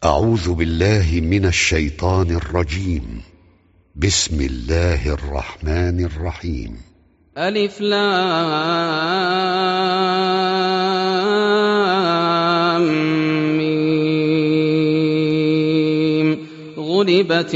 أعوذ بالله من الشيطان الرجيم. بسم الله الرحمن الرحيم. ألف لام ميم. غلبت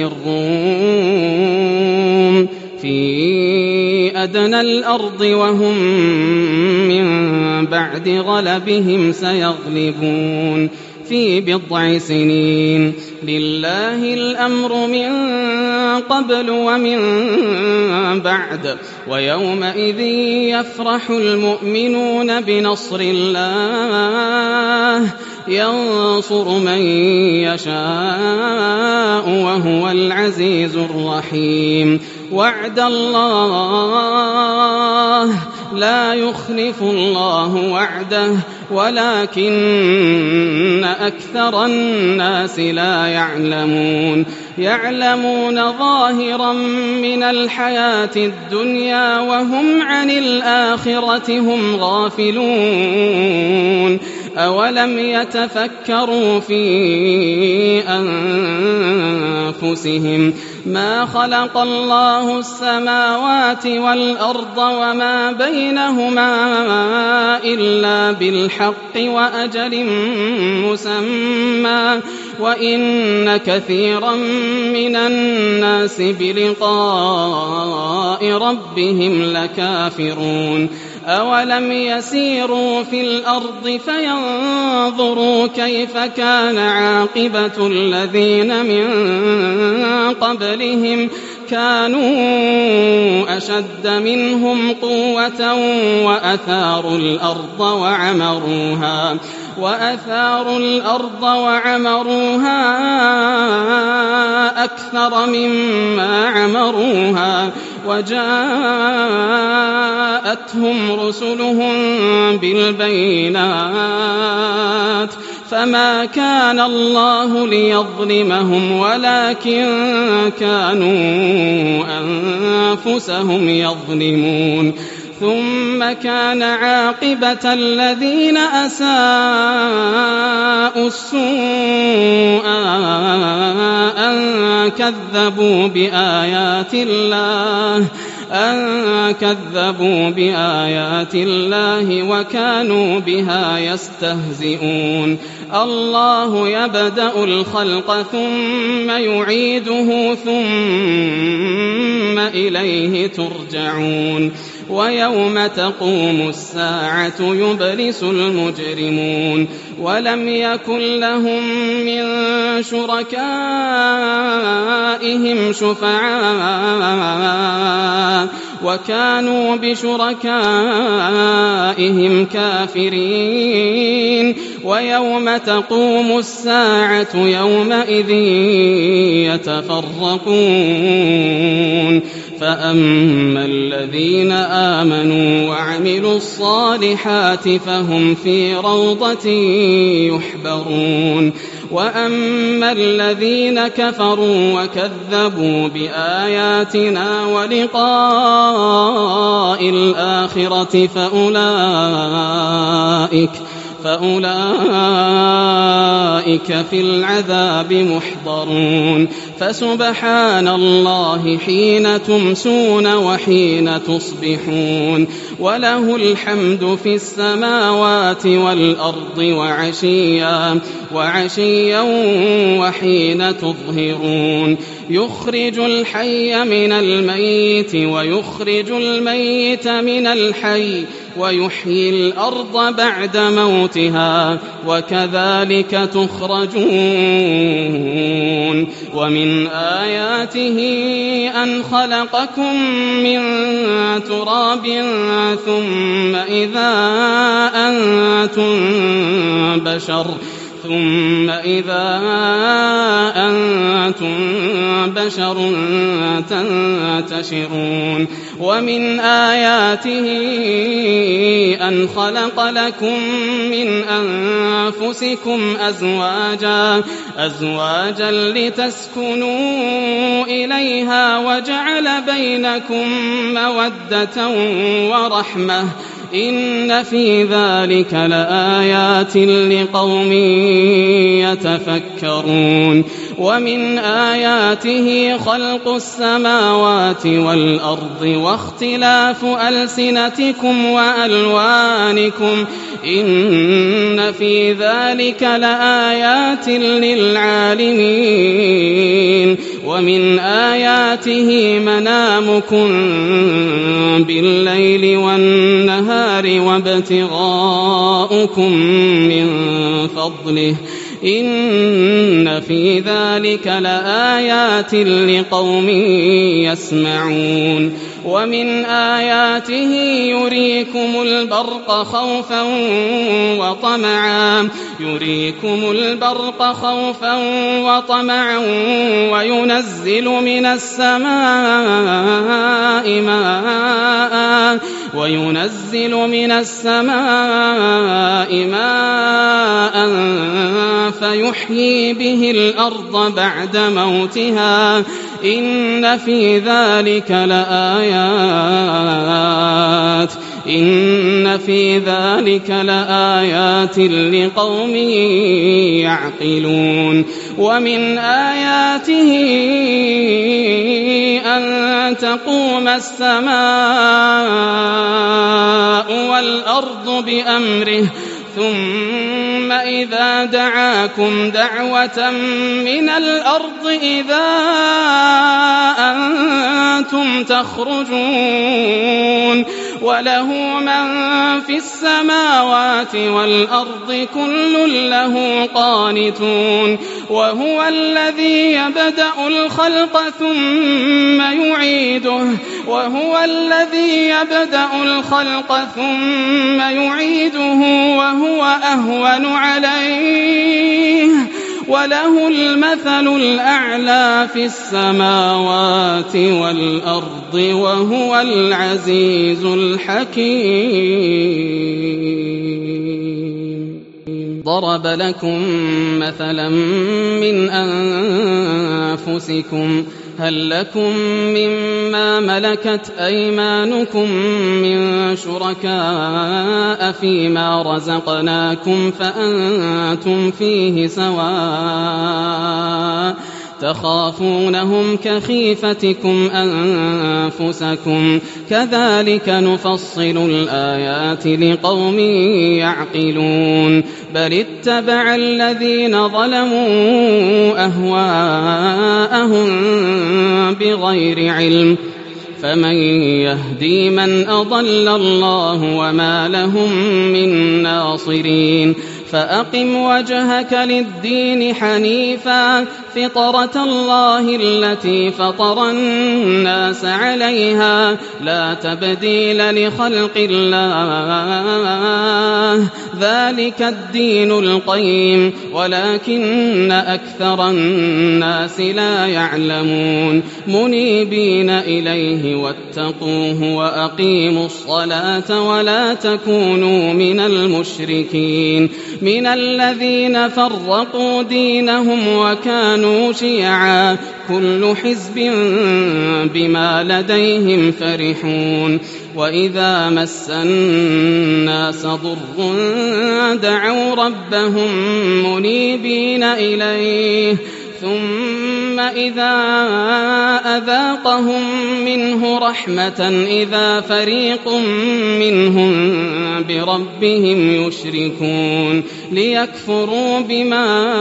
الروم في أدنى الأرض وهم من بعد غلبهم سيغلبون في بضع سنين. لله الأمر من قبل ومن بعد ويومئذ يفرح المؤمنون بنصر الله ينصر من يشاء وهو العزيز الرحيم. وعد الله لا يخلف الله وعده ولكن أكثر الناس لا يعلمون ظاهرا من الحياة الدنيا وهم عن الآخرة هم غافلون. أولم يتفكروا في أنفسهم ما خلق الله السماوات والأرض وما بينهما إلا بالحق وأجل مسمى وإن كثيرا من الناس بلقاء ربهم لكافرون. أولم يسيروا في الأرض فينظروا كيف كان عاقبة الذين من قبلهم كانوا أشد منهم قوة وأثاروا الأرض وعمروها أكثر مما عمروها وجاءتهم رسلهم بالبينات فما كان الله ليظلمهم ولكن كانوا أنفسهم يظلمون. ثم كان عاقبة الذين أساءوا السوء أن كذبوا بآيات الله وكانوا بها يستهزئون. الله يبدأ الخلق ثم يعيده ثم إليه ترجعون. ويوم تقوم الساعة يبلس المجرمون ولم يكن لهم من شركائهم شفعاء وكانوا بشركائهم كافرين. ويوم تقوم الساعة يومئذ يتفرقون فأما الذين آمنوا وعملوا الصالحات فهم في روضة يحبرون. وأما الذين كفروا وكذبوا بآياتنا ولقاء الآخرة فأولئك في العذاب محضرون. فسبحان الله حين تمسون وحين تصبحون وله الحمد في السماوات والأرض وعشيا وحين تظهرون. يخرج الحي من الميت ويخرج الميت من الحي ويحيي الأرض بعد موتها وكذلك تخرجون. ومن آياته أن خلقكم من تراب ثم إذا أنتم بشر تنتشرون. ومن آياته أن خلق لكم من أنفسكم أزواجا لتسكنوا إليها وجعل بينكم مودة ورحمة إن في ذلك لآيات لقوم يتفكرون ومن آياته خلق السماوات والأرض واختلاف ألسنتكم وألوانكم إن في ذلك لآيات للعالمين ومن آياته منامكم بالليل والنهار وابتغاؤكم من فضله إن في ذلك لآيات لقوم يسمعون ومن آياته يريكم البرق خوفا وطمعا وينزل من السماء ماء فيحيي به الأرض بعد موتها إن في ذلك لآيات لقوم يعقلون ومن آياته أن تقوم السماء والأرض بأمره ثم إذا دعاكم دعوة من الأرض إذا أنتم تخرجون وله من في السماوات والأرض كل له قانتون وهو الذي يبدأ الخلق ثم يعيده وهو أهون عليه وله المثل الأعلى في السماوات والأرض وهو العزيز الحكيم ضرب لكم مثلا من أنفسكم هل لكم مما ملكت أيمانكم من شركاء فيما رزقناكم فأنتم فيه سواء تخافونهم كخيفتكم أنفسكم كذلك نفصل الآيات لقوم يعقلون بل اتبع الذين ظلموا أهواءهم بغير علم فمن يهدي من أضل الله وما لهم من ناصرين فأقم وجهك للدين حنيفا فطرة الله التي فطر الناس عليها لا تبديل لخلق الله ذلك الدين القيم ولكن أكثر الناس لا يعلمون منيبين إليه واتقوه وأقيموا الصلاة ولا تكونوا من المشركين من الذين فرقوا دينهم وكانوا شيعا كل حزب بما لديهم فرحون وإذا مس الناس ضر دعوا ربهم منيبين إليه ثم إذا أذاقهم منه رحمة إذا فريق منهم بربهم يشركون ليكفروا بما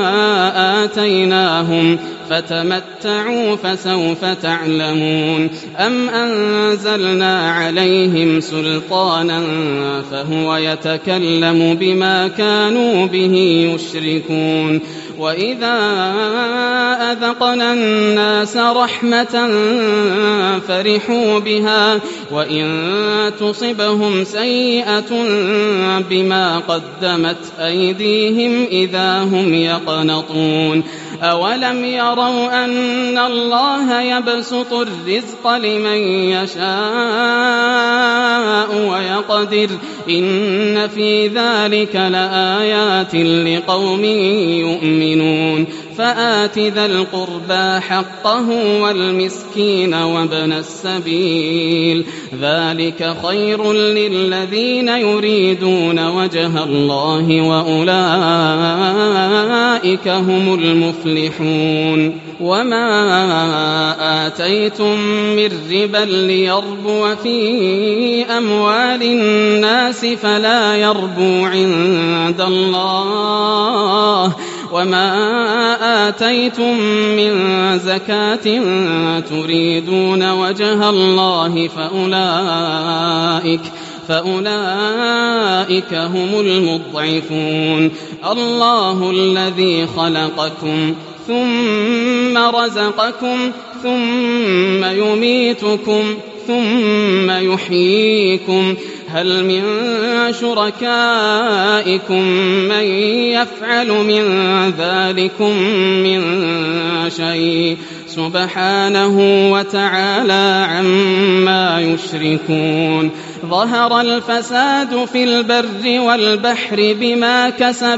آتيناهم فتمتعوا فسوف تعلمون أم أنزلنا عليهم سلطانا فهو يتكلم بما كانوا به يشركون وإذا أذقنا الناس رحمة فرحوا بها وإن تصبهم سيئة بما قدمت أيديهم إذا هم يقنطون أولم يروا أن الله يبسط الرزق لمن يشاء ويقدر إن في ذلك لآيات لقوم يؤمنون فآت ذا القربى حقه والمسكين وابن السبيل ذلك خير للذين يريدون وجه الله وأولئك هم المفلحون وما آتيتم من ربا ليربو في أموال الناس فلا يربو عند الله وما آتيتم من زكاة تريدون وجه الله فأولئك هم المضعفون الله الذي خلقكم ثم رزقكم ثم يميتكم ثم يحييكم هل من شركائكم من يفعل من ذلكم من شيء سبحانه وتعالى عما يشركون ظهر الفساد في البر والبحر بما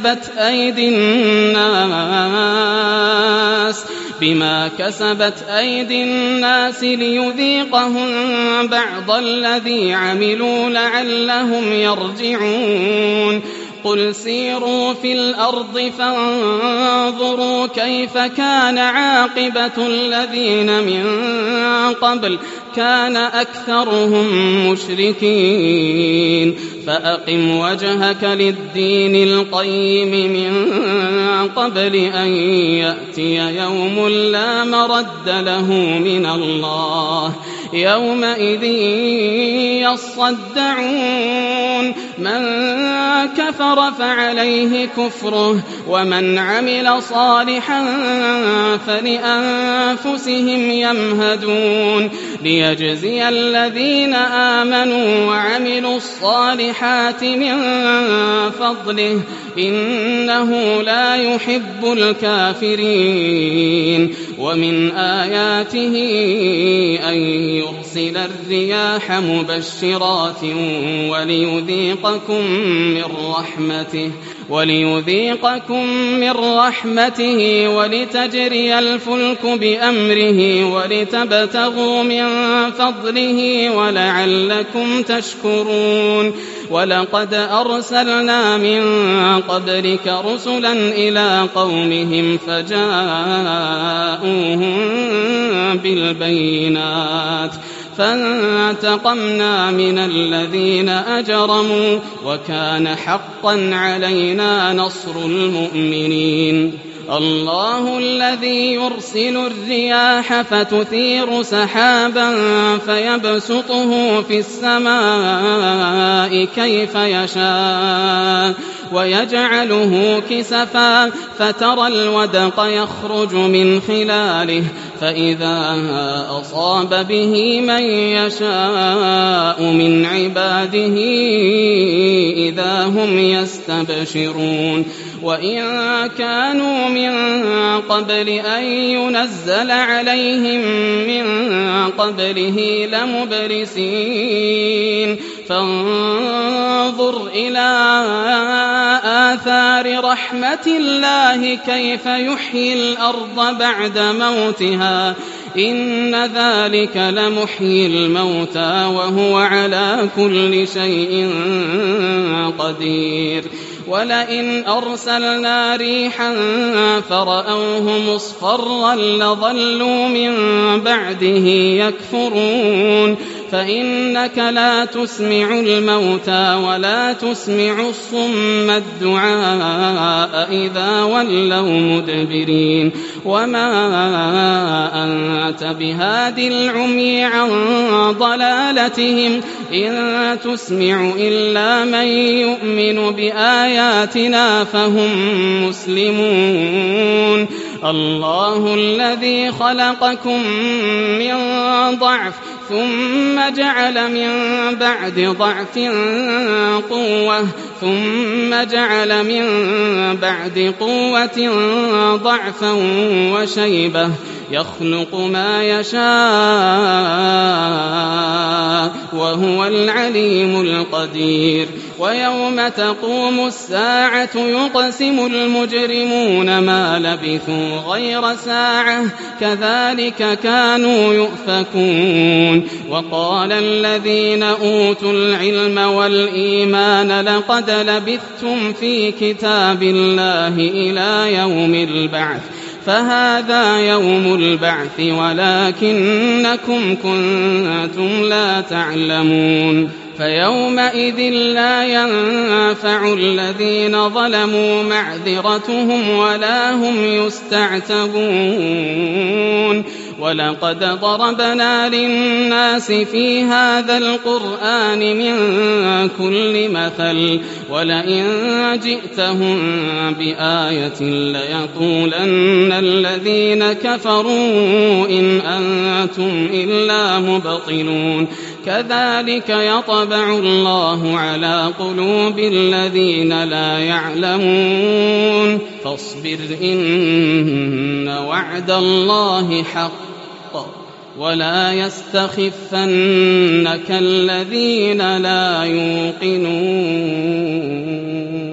كسبت أيدي الناس ليذيقهم بعض الذي عملوا لعلهم يرجعون قل سيروا في الأرض فانظروا كيف كان عاقبة الذين من قبل كان أكثرهم مشركين فأقم وجهك للدين القيم من قبل أن يأتي يوم لا مرد له من الله يومئذ يصدعون من كفر فعليه كفره ومن عمل صالحا فلأنفسهم يمهدون ليجزي الذين آمنوا وعملوا الصالحات من فضله إنه لا يحب الكافرين ومن آياته أن يرسل الرياح مبشرات وليذيقكم من رحمته ولتجري الفلك بأمره ولتبتغوا من فضله ولعلكم تشكرون ولقد أرسلنا من قبلك رسلا إلى قومهم فجاءوهم بالبينات فانتقمنا من الذين أجرموا وكان حقا علينا نصر المؤمنين الله الذي يرسل الرياح فتثير سحابا فيبسطه في السماء كيف يشاء ويجعله كسفا فترى الودق يخرج من خلاله فإذا أصاب به من يشاء من عباده إذا هم يستبشرون وإن كانوا من قبل أن ينزل عليهم من قبله لمبلسين فانظر إلى آثار رحمة الله كيف يحيي الأرض بعد موتها إن ذلك لمحيي الموتى وهو على كل شيء قدير ولئن أرسلنا ريحا فرأوه مصفرا لظلوا من بعده يكفرون فإنك لا تسمع الموتى ولا تسمع الصم الدعاء إذا ولوا مدبرين وما أنت بهاد العمي عن ضلالتهم إن تسمع إلا من يؤمن بآياتنا فهم مسلمون الله الذي خلقكم من ضعف ثم جعل من بعد ضعف قوة ثم جعل من بعد قوة ضعفا وشيبة يخلق ما يشاء وهو العليم القدير ويوم تقوم الساعة يقسم المجرمون ما لبثوا غير ساعة كذلك كانوا يؤفكون وقال الذين أوتوا العلم والإيمان لقد لبثتم في كتاب الله إلى يوم البعث فهذا يوم البعث ولكنكم كنتم لا تعلمون فيومئذ لا ينفع الذين ظلموا معذرتهم ولا هم يستعتبون ولقد ضربنا للناس في هذا القرآن من كل مثل ولئن جئتهم بآية ليقولن الذين كفروا إن أنتم إلا مبطلون كذلك يطبع الله على قلوب الذين لا يعلمون فاصبر إن وعد الله حق ولا يستخفنك الذين لا يوقنون